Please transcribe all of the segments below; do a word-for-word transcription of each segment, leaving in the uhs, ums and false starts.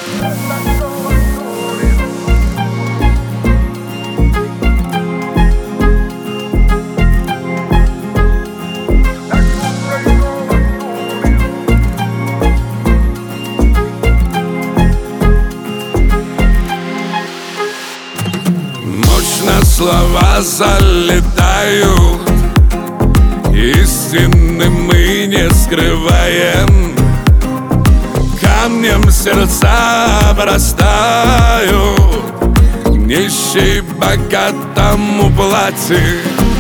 Слова залетают, истины мы не скрываем. Камнем сердца обрастают, нищий богатому платит.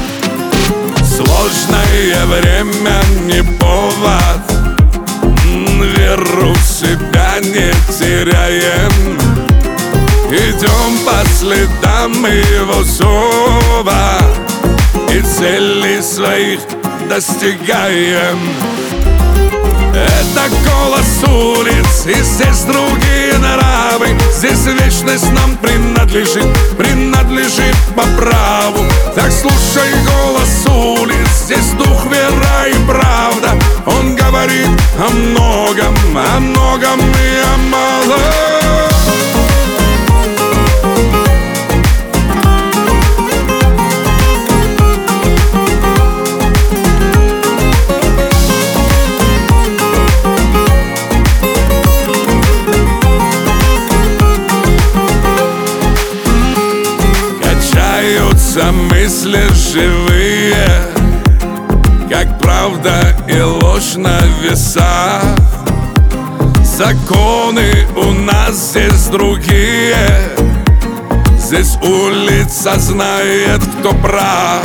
Сложное время не повод, веру в себя не теряем. Идем по следам его зова и целей своих достигаем. Это голос улиц, и здесь другие нравы. Здесь вечность нам принадлежит, принадлежит по праву. Так слушай голос улиц, здесь дух, вера и правда. Он говорит о многом, о многом и о малом. Мысли живые, как правда и ложь на весах. Законы у нас здесь другие, здесь улица знает, кто прав.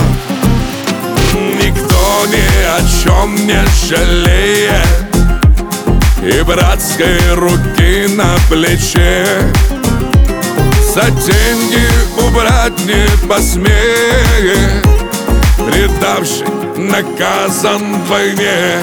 Никто ни о чем не жалеет, и братской руки на плече за деньги убрать не посмеет, предавший наказан вдвойне.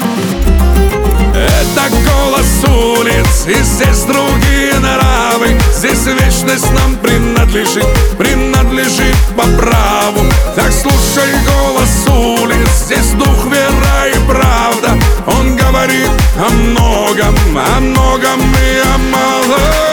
Это голос улиц, и здесь другие нравы. Здесь вечность нам принадлежит, принадлежит по праву. Так слушай голос улиц, здесь дух, вера и правда. Он говорит о многом, о многом и о малом.